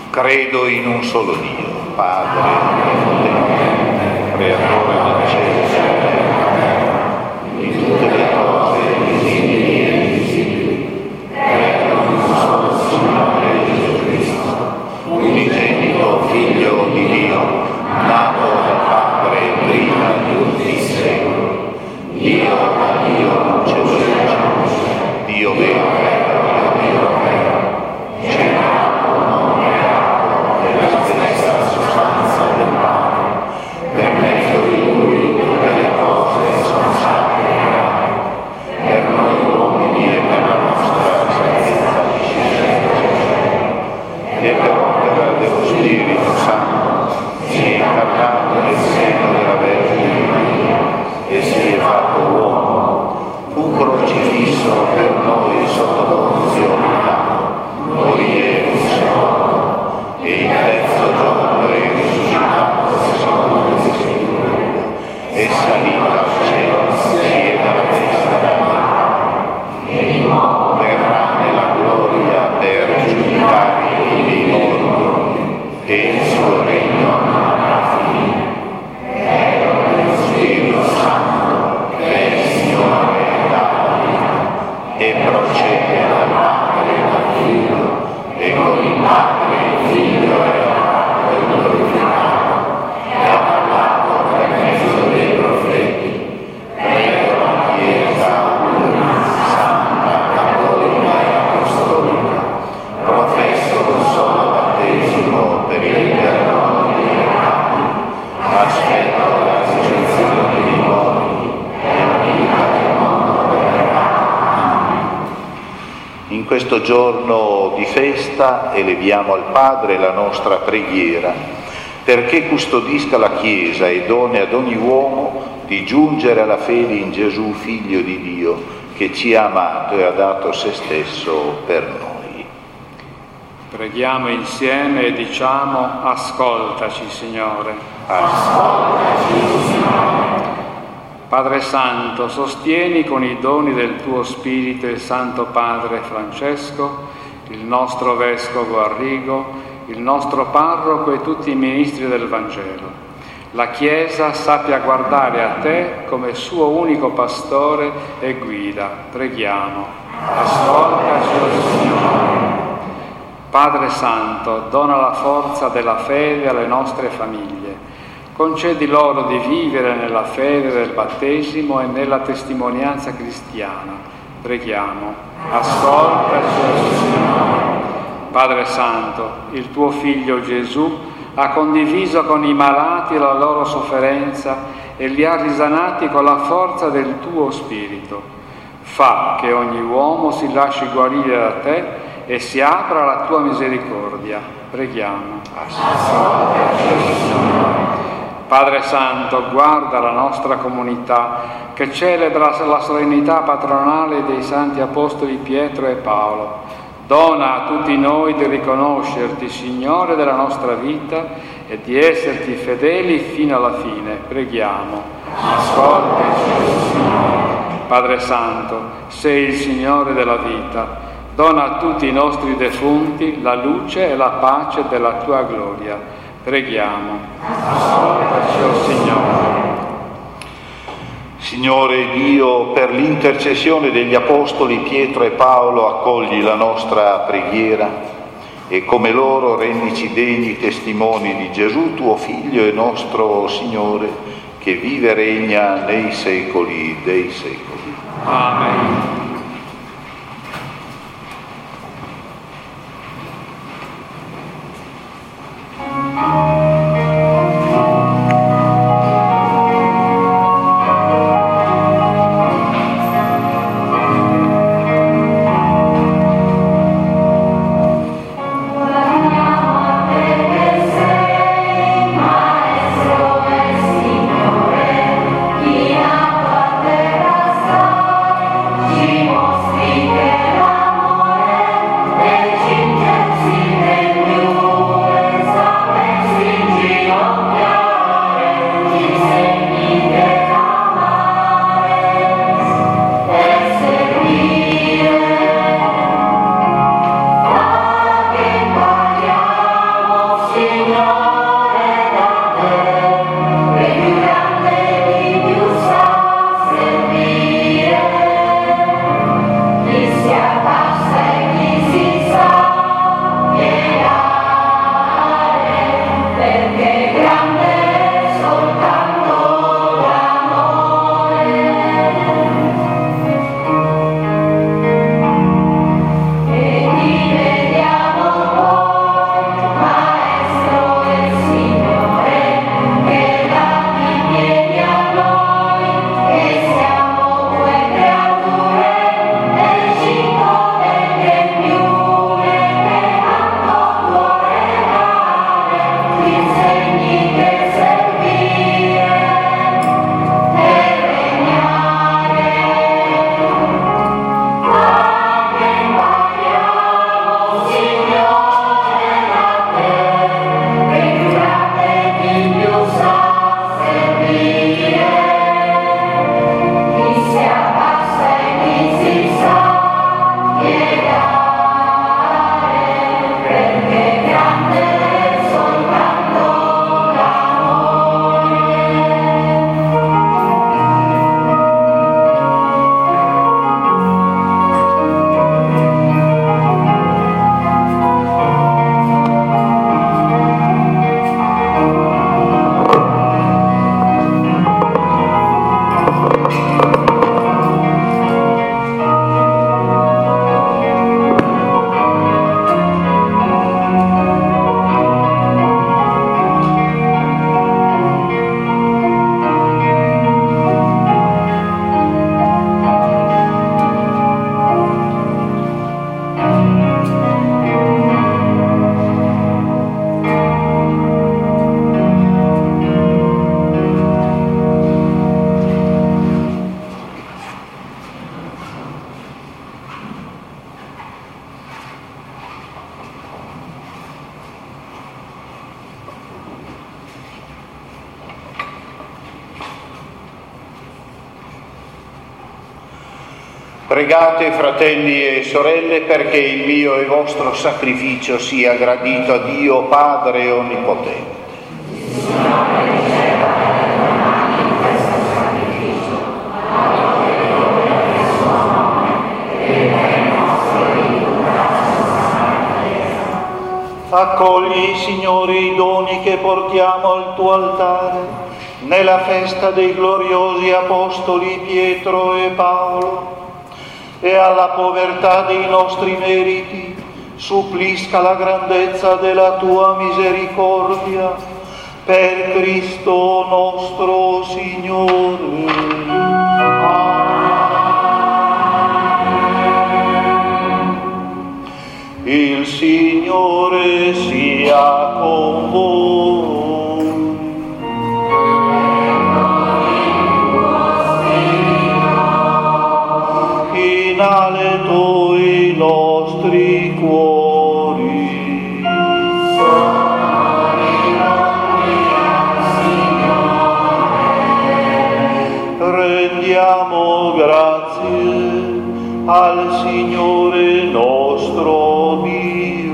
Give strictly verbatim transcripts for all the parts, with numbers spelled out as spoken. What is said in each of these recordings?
Credo in un solo Dio, Padre, Creatore del cielo e della terra, di tutte le cose visibili e invisibili. Credo in un solo Signore Gesù Cristo, unigenito Figlio di Dio, nato dal Padre prima di tutti i secoli, Dio da Dio non c'è luce, Dio vero, Dio vero, generato, non creato, della stessa sostanza del Padre, per mezzo di Lui tutte le cose sono state create, per noi uomini e per la nostra salvezza discesa e per opera dello Spirito Santo si è incarnato nel seno della Vergine Maria e si è fatto uomo, fu crocifisso per noi sotto Ponzio Pilato, morì e risorto, e il terzo giorno è risuscitato secondo le Scritture, è salito al cielo, siede alla destra di Dio, e di nuovo verrà nella gloria per giudicare i vivi e i morti, e il suo regno non avrà fine. Credo nello Spirito Santo, che è il Signore dalla vita, e procede dal Padre e dal Figlio, e con il Padre il Figlio è orato e glorificato, e ha parlato per mezzo dei profeti. Credo la Chiesa una, santa, cattolica e apostolica, professo un solo battesimo per il perdono dei peccati, aspetto la risurrezione dei morti e la vita del mondo verrà. In questo giorno di festa eleviamo al Padre la nostra preghiera perché custodisca la Chiesa e doni ad ogni uomo di giungere alla fede in Gesù, Figlio di Dio, che ci ha amato e ha dato se stesso per noi. Preghiamo insieme e diciamo: ascoltaci, Signore. Ascoltaci, Signore. Padre Santo, sostieni con i doni del tuo Spirito il Santo Padre Francesco, il nostro Vescovo Arrigo, il nostro Parroco e tutti i ministri del Vangelo. La Chiesa sappia guardare a te come suo unico pastore e guida. Preghiamo. Ascoltaci, Signore. Padre Santo, dona la forza della fede alle nostre famiglie. Concedi loro di vivere nella fede del battesimo e nella testimonianza cristiana. Preghiamo. Ascoltaci, Signore. Padre Santo, il tuo Figlio Gesù ha condiviso con i malati la loro sofferenza e li ha risanati con la forza del tuo Spirito. Fa che ogni uomo si lasci guarire da te e si apra alla tua misericordia. Preghiamo. Ascoltaci, Signore. Padre Santo, guarda la nostra comunità che celebra la solennità patronale dei Santi Apostoli Pietro e Paolo. Dona a tutti noi di riconoscerti Signore della nostra vita e di esserti fedeli fino alla fine. Preghiamo. Ascoltaci, Signore. Padre Santo, sei il Signore della vita. Dona a tutti i nostri defunti la luce e la pace della tua gloria. Preghiamo. Ascoltaci, o Signore. Signore Dio, per l'intercessione degli Apostoli Pietro e Paolo, accogli la nostra preghiera e come loro rendici degni testimoni di Gesù, tuo Figlio e nostro Signore, che vive e regna nei secoli dei secoli. Amen. Signore, chi ha fatto Pregate, fratelli e sorelle, perché il mio e vostro sacrificio sia gradito a Dio Padre Onnipotente. Accogli, Signore, i doni che portiamo al tuo altare nella festa dei gloriosi apostoli Pietro e Paolo, e alla povertà dei nostri meriti supplisca la grandezza della tua misericordia, per Cristo nostro Signore. Amen. Il Signore sia con voi. In alto i nostri cuori. Rendiamo grazie al Signore nostro Dio.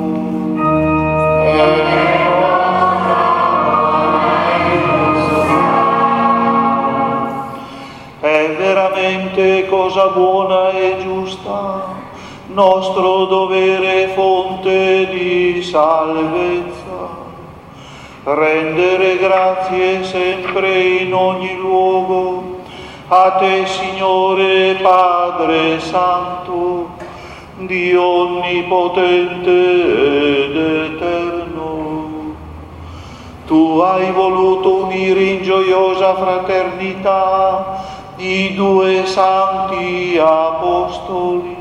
È veramente cosa buona e giusta, nostro dovere fonte di salvezza, rendere grazie sempre in ogni luogo a te, Signore Padre Santo, Dio onnipotente ed eterno. Tu hai voluto unire in gioiosa fraternità i due santi apostoli,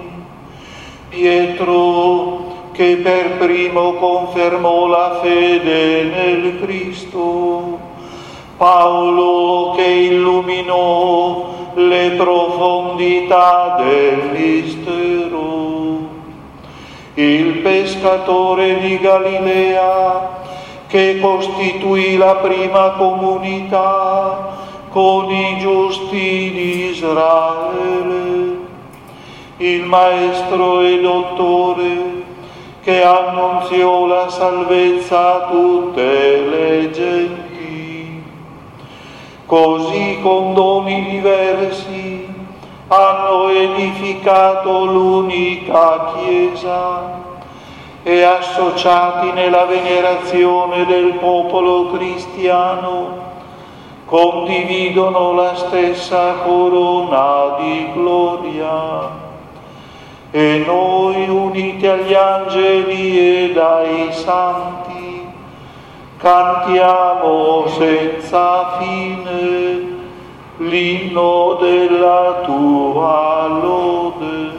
Pietro che per primo confermò la fede nel Cristo, Paolo che illuminò le profondità del mistero, il pescatore di Galilea che costituì la prima comunità con i giusti di Israele, il maestro e dottore che annunziò la salvezza a tutte le genti. Così con doni diversi hanno edificato l'unica Chiesa e associati nella venerazione del popolo cristiano condividono la stessa corona di gloria. E noi, uniti agli angeli ed ai santi, cantiamo senza fine l'inno della tua lode.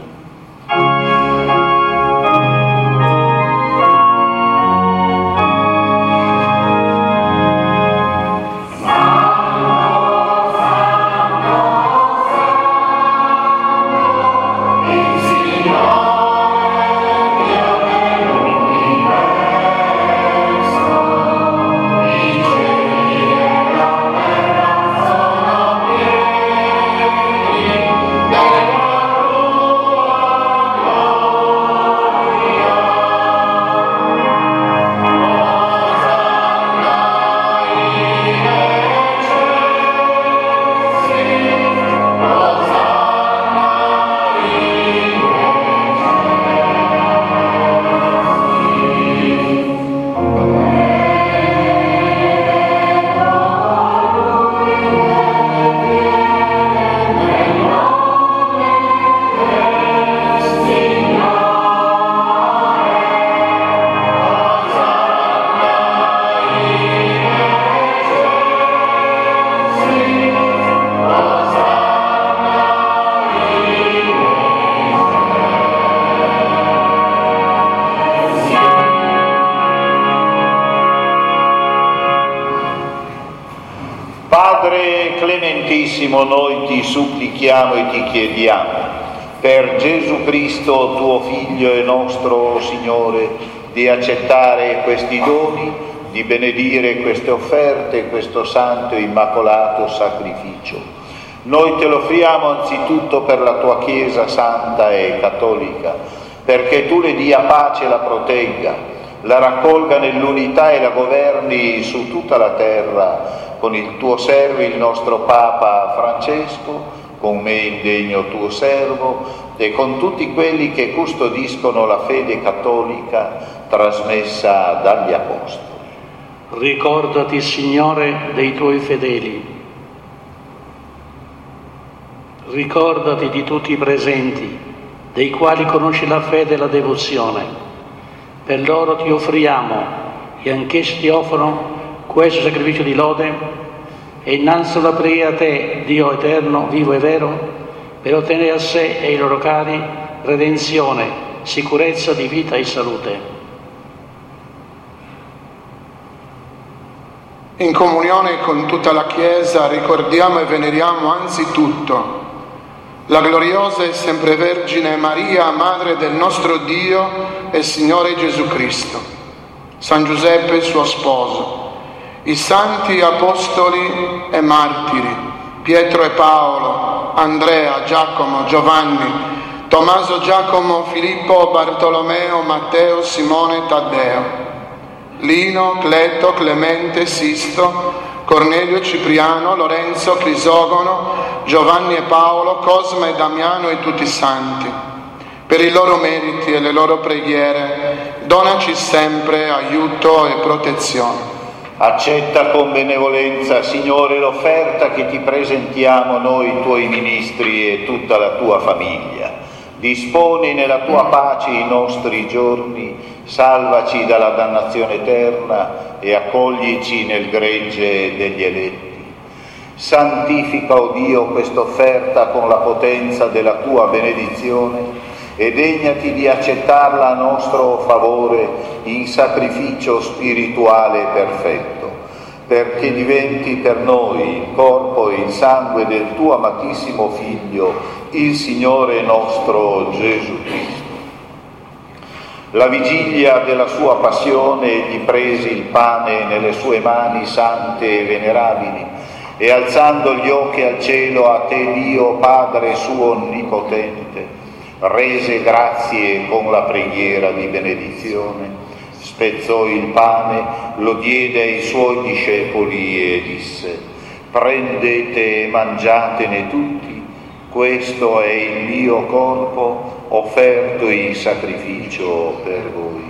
Padre clementissimo, noi ti supplichiamo e ti chiediamo, per Gesù Cristo, tuo Figlio e nostro Signore, di accettare questi doni, di benedire queste offerte, questo santo e immacolato sacrificio, Noi te lo offriamo anzitutto per la tua Chiesa santa e cattolica, perché tu le dia pace e la protegga, la raccolga nell'unità e la governi su tutta la terra, con il tuo servo, il nostro Papa Francesco, con me indegno tuo servo, e con tutti quelli che custodiscono la fede cattolica trasmessa dagli Apostoli. Ricordati, Signore, dei tuoi fedeli. Ricordati di tutti i presenti, dei quali conosci la fede e la devozione. Per loro ti offriamo, e anch'essi ti offrono, questo sacrificio di lode, e innalzano la preghiera a te, Dio eterno, vivo e vero, per ottenere a sé e ai loro cari redenzione, sicurezza di vita e salute. In comunione con tutta la Chiesa ricordiamo e veneriamo anzitutto la gloriosa e semprevergine Maria, Madre del nostro Dio e Signore Gesù Cristo, San Giuseppe suo sposo, i santi apostoli e martiri, Pietro e Paolo, Andrea, Giacomo, Giovanni, Tommaso, Giacomo, Filippo, Bartolomeo, Matteo, Simone, Taddeo, Lino, Cleto, Clemente, Sisto, Cornelio, Cipriano, Lorenzo, Crisogono, Giovanni e Paolo, Cosma e Damiano e tutti i santi. Per i loro meriti e le loro preghiere, donaci sempre aiuto e protezione. Accetta con benevolenza, Signore, l'offerta che ti presentiamo noi, tuoi ministri e tutta la tua famiglia. Disponi nella tua pace i nostri giorni, salvaci dalla dannazione eterna e accoglici nel gregge degli eletti. Santifica, o Dio, questa offerta con la potenza della tua benedizione e degnati di accettarla a nostro favore in sacrificio spirituale perfetto, perché diventi per noi il corpo e il sangue del tuo amatissimo Figlio, il Signore nostro Gesù Cristo. La vigilia della sua passione egli prese il pane nelle sue mani sante e venerabili e alzando gli occhi al cielo a te, Dio Padre suo onnipotente, rese grazie con la preghiera di benedizione, spezzò il pane, lo diede ai suoi discepoli e disse: prendete e mangiatene tutti, questo è il mio corpo offerto in sacrificio per voi.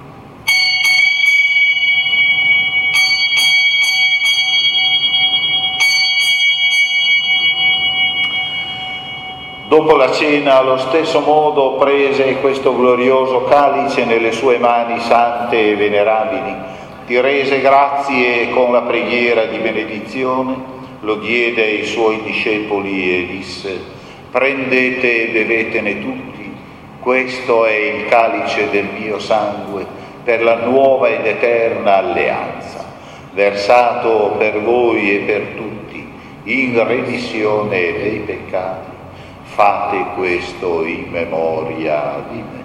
Dopo la cena, allo stesso modo, prese questo glorioso calice nelle sue mani sante e venerabili, ti rese grazie con la preghiera di benedizione, lo diede ai suoi discepoli e disse: prendete e bevetene tutti, questo è il calice del mio sangue per la nuova ed eterna alleanza, versato per voi e per tutti in remissione dei peccati. Fate questo in memoria di me.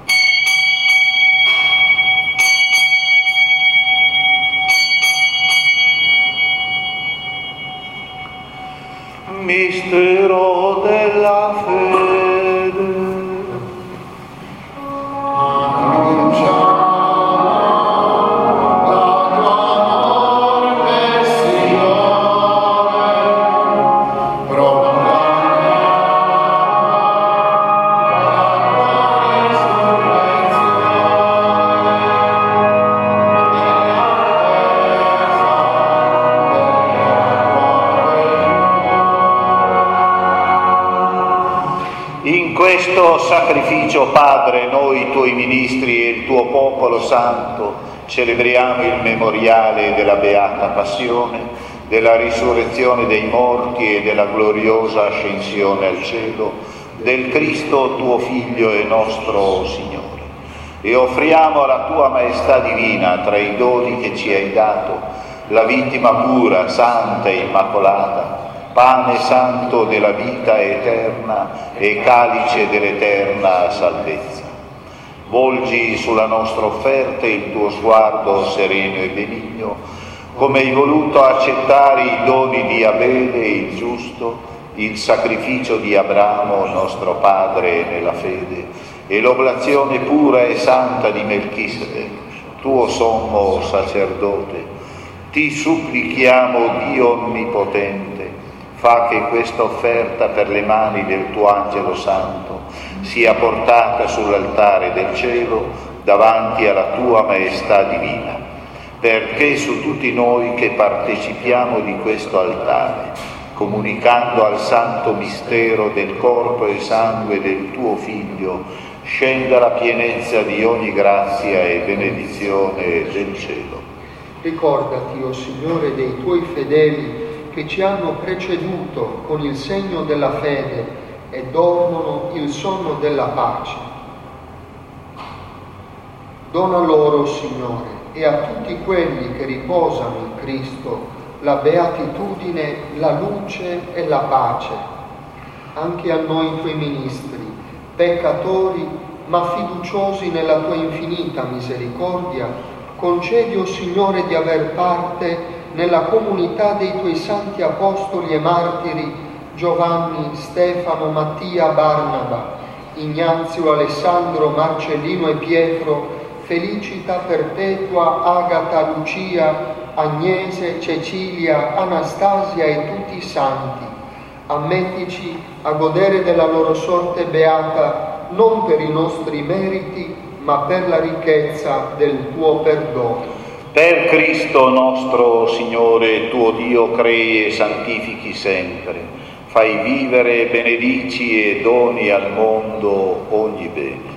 Mistero della fede. Annunciamo la tua morte, Signore, proclamiamo questo sacrificio, Padre, noi tuoi ministri e il tuo popolo santo celebriamo il memoriale della beata passione, della risurrezione dei morti e della gloriosa ascensione al cielo del Cristo tuo Figlio e nostro Signore. E offriamo alla tua maestà divina, tra i doni che ci hai dato, la vittima pura, santa e immacolata, pane santo della vita eterna e calice dell'eterna salvezza. Volgi sulla nostra offerta il tuo sguardo sereno e benigno, come hai voluto accettare i doni di Abele il giusto il sacrificio di Abramo, nostro padre nella fede, e l'oblazione pura e santa di Melchisedec, tuo sommo sacerdote, ti supplichiamo, Dio Onnipotente, fa che questa offerta per le mani del tuo angelo santo sia portata sull'altare del cielo davanti alla tua maestà divina, perché su tutti noi che partecipiamo di questo altare, comunicando al santo mistero del corpo e sangue del tuo Figlio, scenda la pienezza di ogni grazia e benedizione del cielo. Ricordati, o Signore, dei tuoi fedeli che ci hanno preceduto con il segno della fede e dormono il sonno della pace. Dona loro, Signore, e a tutti quelli che riposano in Cristo la beatitudine, la luce e la pace. Anche a noi tuoi ministri, peccatori ma fiduciosi nella tua infinita misericordia, concedi, o Signore, di aver parte nella comunità dei tuoi santi apostoli e martiri Giovanni, Stefano, Mattia, Barnaba, Ignazio, Alessandro, Marcellino e Pietro, Felicita, Perpetua, Agata, Lucia, Agnese, Cecilia, Anastasia e tutti i santi. Ammettici a godere della loro sorte beata, non per i nostri meriti, ma per la ricchezza del tuo perdono. Per Cristo nostro Signore, tuo Dio, crei e santifichi sempre. Fai vivere, benedici e doni al mondo ogni bene.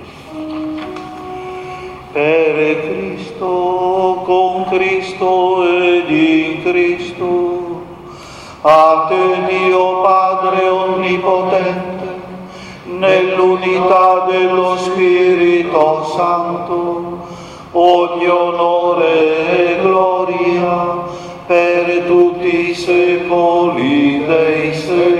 Per Cristo, con Cristo ed in Cristo, a te Dio Padre Onnipotente, nell'unità dello Spirito Santo, ogni onore e gloria per tutti i secoli dei secoli.